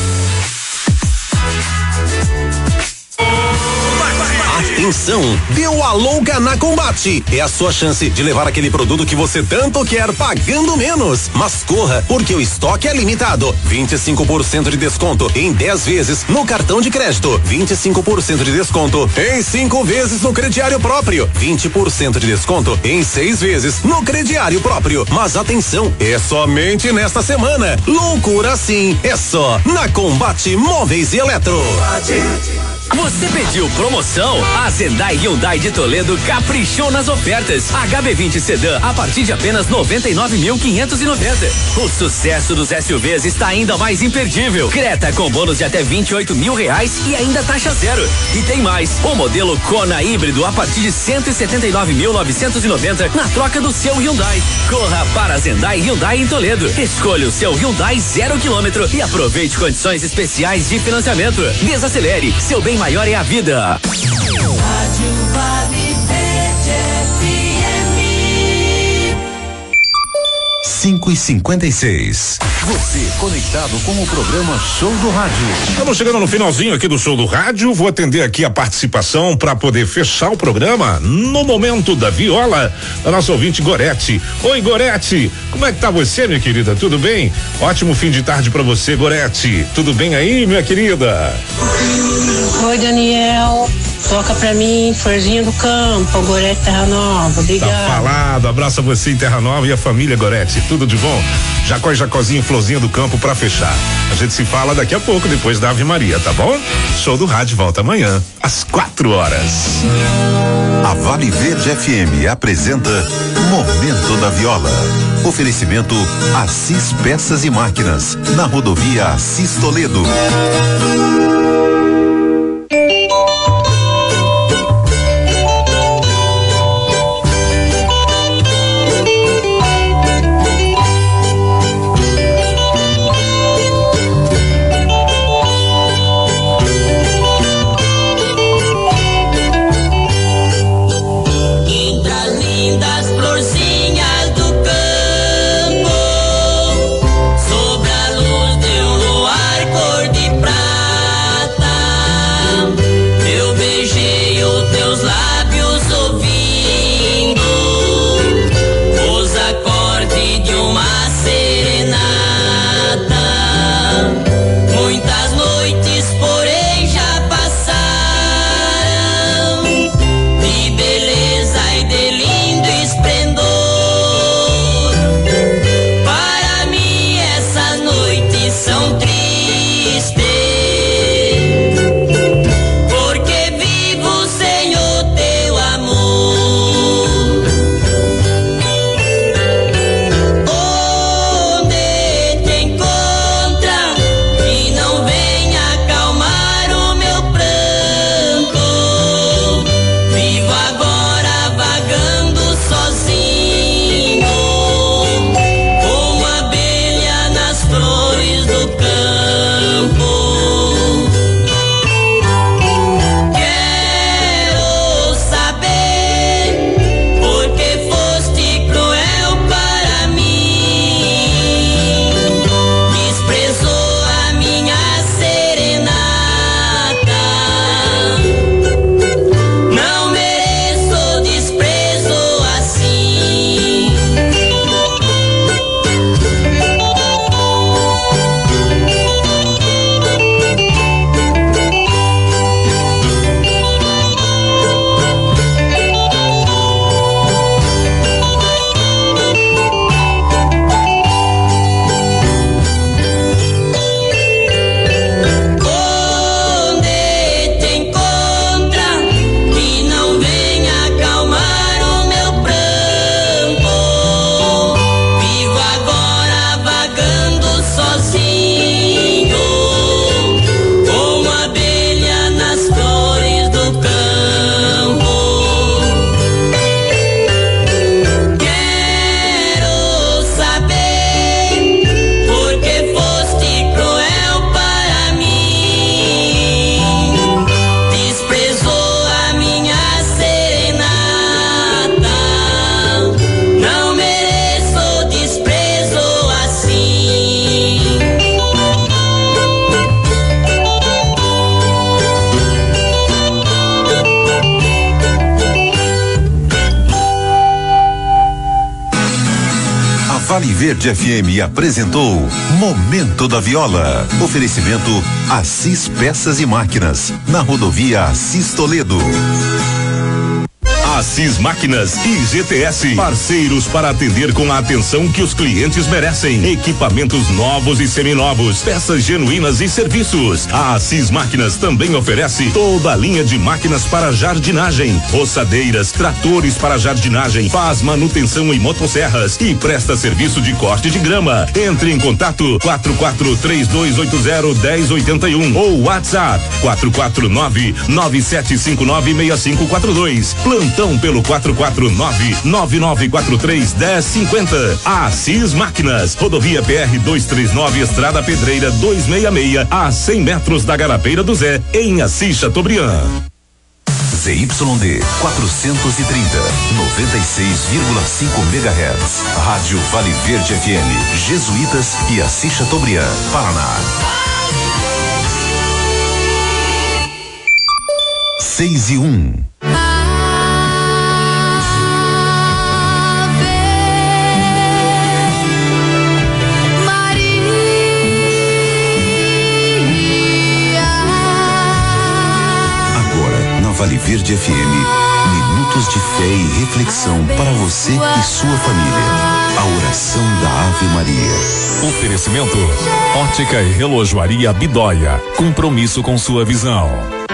Atenção, deu a louca na Combate. É a sua chance de levar aquele produto que você tanto quer pagando menos. Mas corra, porque o estoque é limitado. vinte e cinco por cento de desconto em dez vezes no cartão de crédito. vinte e cinco por cento de desconto em cinco vezes no crediário próprio. vinte por cento de desconto em seis vezes no crediário próprio. Mas atenção, é somente nesta semana. Loucura sim, é só na Combate Móveis e Eletro. Você pediu promoção? A Hyundai Hyundai de Toledo caprichou nas ofertas. H B vinte Sedã a partir de apenas noventa e nove mil quinhentos e noventa. O sucesso dos S U Vs está ainda mais imperdível. Creta com bônus de até vinte e oito mil reais e ainda taxa zero. E tem mais, o modelo Kona híbrido a partir de cento e setenta e nove mil novecentos e noventa na troca do seu Hyundai. Corra para a Hyundai Hyundai em Toledo. Escolha o seu Hyundai zero quilômetro e aproveite condições especiais de financiamento. Desacelere, seu bem maior é a vida. cinco e cinquenta e seis. Você conectado com o programa Show do Rádio. Estamos chegando no finalzinho aqui do Show do Rádio. Vou atender aqui a participação para poder fechar o programa no momento da viola da nossa ouvinte Gorete. Oi, Gorete, como é que tá você, minha querida? Tudo bem? Ótimo fim de tarde para você, Gorete. Tudo bem aí, minha querida? Oi, Daniel. Toca pra mim, Florzinha do Campo, Gorete Terra Nova, obrigado. Tá falado, abraço a você em Terra Nova e a família Gorete, tudo de bom? Jacó e Jacozinho, Florzinha do Campo pra fechar. A gente se fala daqui a pouco, depois da Ave Maria, tá bom? Show do Rádio volta amanhã, às quatro horas. A Vale Verde F M apresenta Momento da Viola. Oferecimento Assis Peças e Máquinas, na rodovia Assis Toledo. Sobre a luz de um luar cor de prata. Verde F M apresentou Momento da Viola. Oferecimento Assis Peças e Máquinas, na rodovia Assis Toledo. Assis Máquinas e G T S, parceiros para atender com a atenção que os clientes merecem. Equipamentos novos e seminovos, peças genuínas e serviços. A Assis Máquinas também oferece toda a linha de máquinas para jardinagem, roçadeiras, tratores para jardinagem, faz manutenção em motosserras e presta serviço de corte de grama. Entre em contato quatro quatro três dois oito zero um zero oito um ou WhatsApp quatro quatro nove nove sete cinco nove seis cinco quatro dois. Plantão pelo quatro quatro nove nove nove quatro três um zero cinco zero. Assis Máquinas, rodovia P R duzentos e trinta e nove, Estrada Pedreira duzentos e sessenta e seis, a cem metros da Garapeira do Zé, em Assis Chateaubriand. Z Y D quatrocentos e trinta, noventa e seis vírgula cinco megahertz. Rádio Vale Verde F M, Jesuítas e Assis Chateaubriand, Paraná. Seis e um. Vale Verde F M, minutos de fé e reflexão para você e sua família. A oração da Ave Maria. Oferecimento: Ótica e Relojoaria Bidóia. Compromisso com sua visão.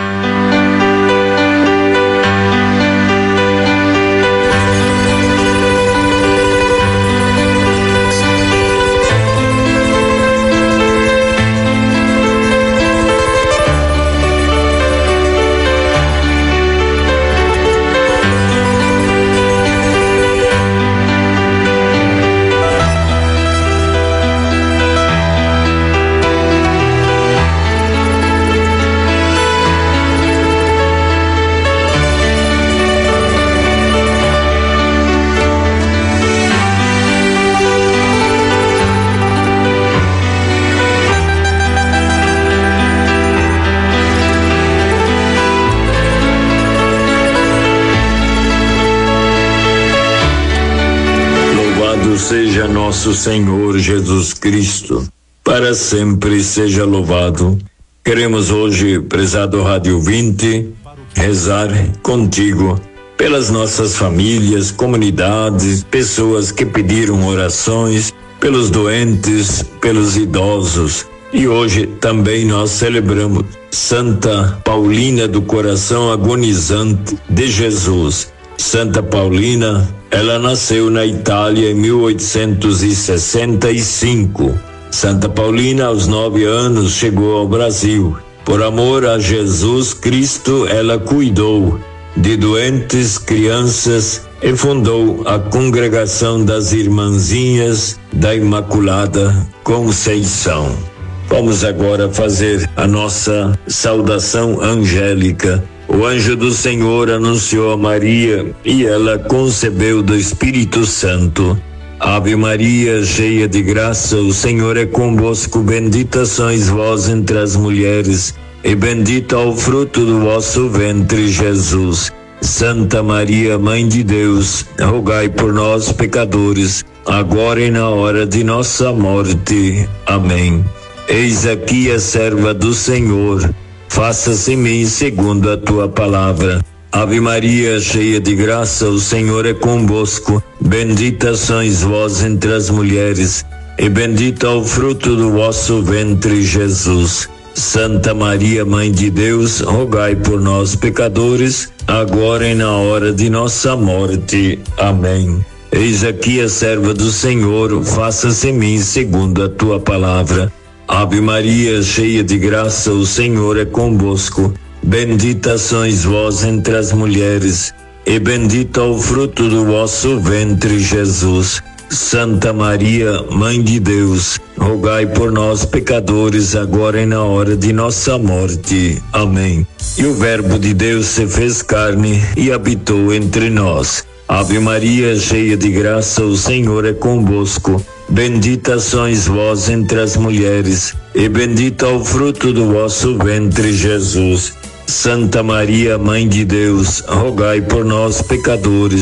Seja nosso Senhor Jesus Cristo, para sempre seja louvado. Queremos hoje, prezado Rádio vinte, rezar contigo pelas nossas famílias, comunidades, pessoas que pediram orações, pelos doentes, pelos idosos. E hoje também nós celebramos Santa Paulina do Coração Agonizante de Jesus. Santa Paulina, ela nasceu na Itália em mil oitocentos e sessenta e cinco. Santa Paulina, aos nove anos, chegou ao Brasil. Por amor a Jesus Cristo, ela cuidou de doentes, crianças e fundou a Congregação das Irmãzinhas da Imaculada Conceição. Vamos agora fazer a nossa saudação angélica. O anjo do Senhor anunciou a Maria e ela concebeu do Espírito Santo. Ave Maria, cheia de graça, o Senhor é convosco, bendita sois vós entre as mulheres, e bendito é o fruto do vosso ventre, Jesus. Santa Maria, Mãe de Deus, rogai por nós, pecadores, agora e na hora de nossa morte. Amém. Eis aqui a serva do Senhor. Faça-se em mim segundo a tua palavra. Ave Maria, cheia de graça, o Senhor é convosco. Bendita sois vós entre as mulheres, e bendito é o fruto do vosso ventre, Jesus. Santa Maria, Mãe de Deus, rogai por nós, pecadores, agora e na hora de nossa morte. Amém. Eis aqui a serva do Senhor, faça-se em mim segundo a tua palavra. Ave Maria, cheia de graça, o Senhor é convosco. Bendita sois vós entre as mulheres, e bendito é o fruto do vosso ventre, Jesus. Santa Maria, Mãe de Deus, rogai por nós, pecadores, agora e na hora de nossa morte. Amém. E o Verbo de Deus se fez carne e habitou entre nós. Ave Maria, cheia de graça, o Senhor é convosco. Bendita sois vós entre as mulheres, e bendito é o fruto do vosso ventre, Jesus. Santa Maria, Mãe de Deus, rogai por nós, pecadores,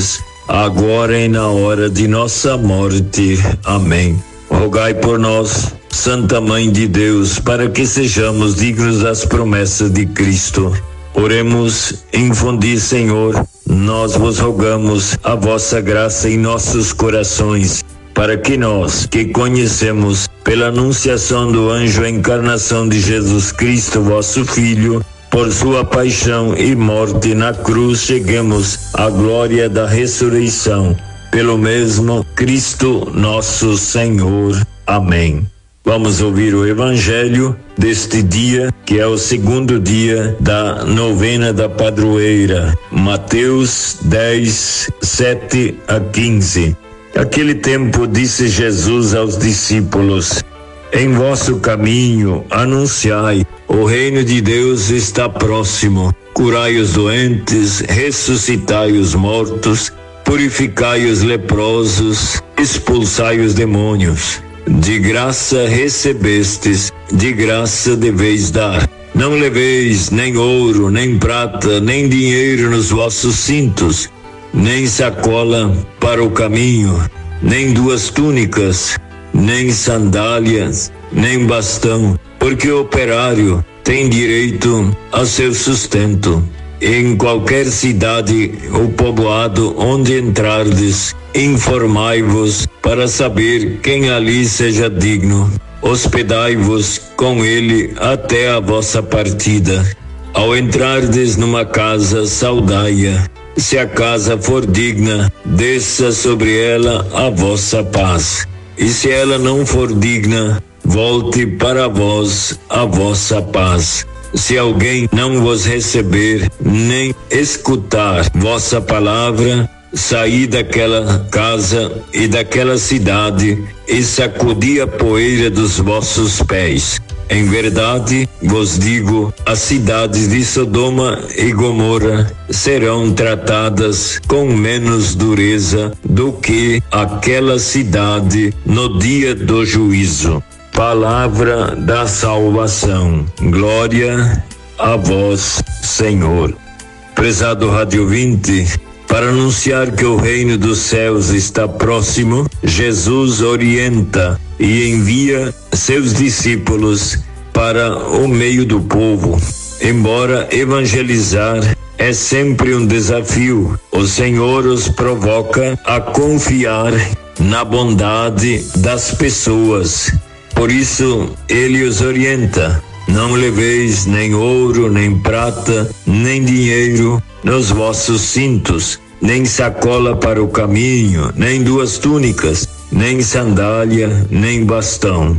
agora e na hora de nossa morte. Amém. Rogai por nós, Santa Mãe de Deus, para que sejamos dignos das promessas de Cristo. Oremos. Infundi, Senhor, nós vos rogamos a vossa graça em nossos corações, para que nós, que conhecemos pela anunciação do anjo a encarnação de Jesus Cristo, vosso Filho, por sua paixão e morte na cruz, cheguemos à glória da ressurreição. Pelo mesmo Cristo nosso Senhor. Amém. Vamos ouvir o evangelho deste dia, que é o segundo dia da novena da padroeira. Mateus dez, sete a quinze. Naquele tempo disse Jesus aos discípulos: em vosso caminho anunciai, o reino de Deus está próximo. Curai os doentes, ressuscitai os mortos, purificai os leprosos, expulsai os demônios. De graça recebestes, de graça deveis dar. Não leveis nem ouro, nem prata, nem dinheiro nos vossos cintos, nem sacola para o caminho, nem duas túnicas, nem sandálias, nem bastão, porque o operário tem direito a seu sustento. Em qualquer cidade ou povoado onde entrardes, informai-vos para saber quem ali seja digno. Hospedai-vos com ele até a vossa partida. Ao entrardes numa casa, saudai-a. Se a casa for digna, desça sobre ela a vossa paz. E se ela não for digna, volte para vós a vossa paz. Se alguém não vos receber, nem escutar vossa palavra, saí daquela casa e daquela cidade e sacudi a poeira dos vossos pés. Em verdade, vos digo, as cidades de Sodoma e Gomorra serão tratadas com menos dureza do que aquela cidade no dia do juízo. Palavra da salvação. Glória a vós, Senhor. Prezado rádio ouvinte, para anunciar que o reino dos céus está próximo, Jesus orienta e envia seus discípulos para o meio do povo. Embora evangelizar é sempre um desafio, o Senhor os provoca a confiar na bondade das pessoas. Por isso, ele os orienta: não leveis nem ouro, nem prata, nem dinheiro nos vossos cintos, nem sacola para o caminho, nem duas túnicas, nem sandália, nem bastão.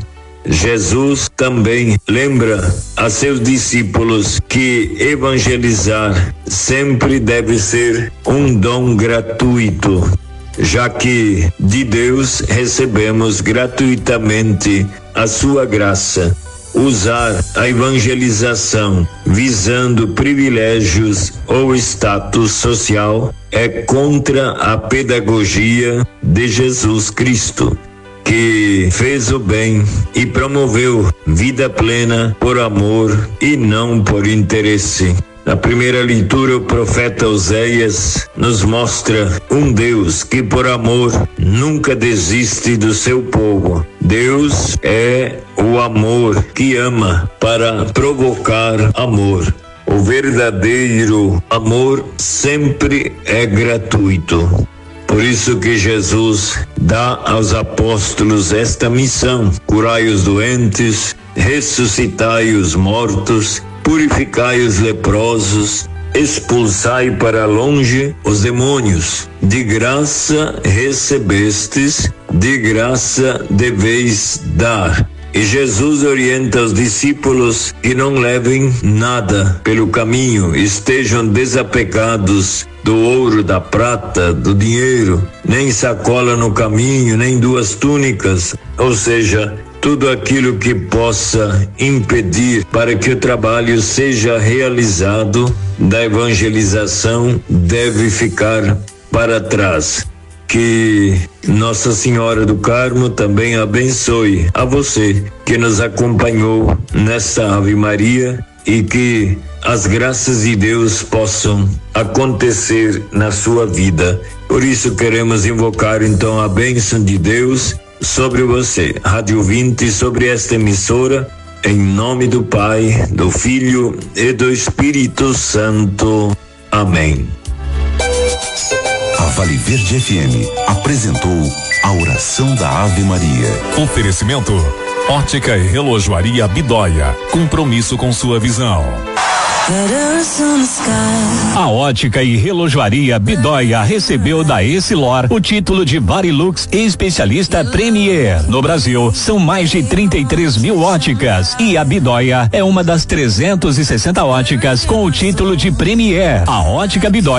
Jesus também lembra a seus discípulos que evangelizar sempre deve ser um dom gratuito, já que de Deus recebemos gratuitamente a sua graça. Usar a evangelização visando privilégios ou status social é contra a pedagogia de Jesus Cristo, que fez o bem e promoveu vida plena por amor e não por interesse. Na primeira leitura, o profeta Oséias nos mostra um Deus que, por amor, nunca desiste do seu povo. Deus é o amor que ama para provocar amor. O verdadeiro amor sempre é gratuito. Por isso que Jesus dá aos apóstolos esta missão: curai os doentes, ressuscitai os mortos, purificai os leprosos, expulsai para longe os demônios. De graça recebestes, de graça deveis dar. E Jesus orienta os discípulos que não levem nada pelo caminho, estejam desapegados do ouro, da prata, do dinheiro, nem sacola no caminho, nem duas túnicas, ou seja, tudo aquilo que possa impedir para que o trabalho seja realizado da evangelização deve ficar para trás. Que Nossa Senhora do Carmo também abençoe a você que nos acompanhou nesta Ave Maria e que as graças de Deus possam acontecer na sua vida. Por isso queremos invocar então a bênção de Deus sobre você, Rádio vinte, sobre esta emissora, em nome do Pai, do Filho e do Espírito Santo. Amém. A Vale Verde F M apresentou a oração da Ave Maria. Oferecimento: Ótica e Relojoaria Bidóia. Compromisso com sua visão. A Ótica e Relojoaria Bidóia recebeu da Essilor o título de Varilux Especialista Premier. No Brasil, são mais de trinta e três mil óticas e a Bidóia é uma das trezentas e sessenta óticas com o título de Premier. A Ótica Bidóia